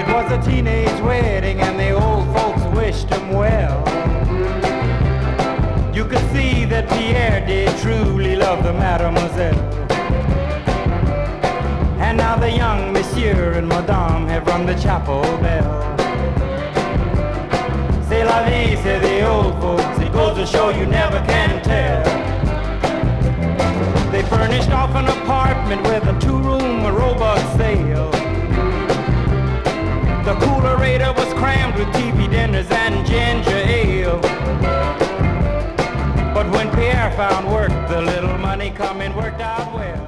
It was a teenage wedding and the old folks wished him well. You could see that Pierre did truly love the mademoiselle. And now the young monsieur and madame have rung the chapel bell. C'est la vie, say the old folks, it goes to show you never can tell. They furnished off an apartment with a two-room robot sale. The coolerator was crammed with TV dinners and ginger ale. But when Pierre found work, the little money coming worked out well.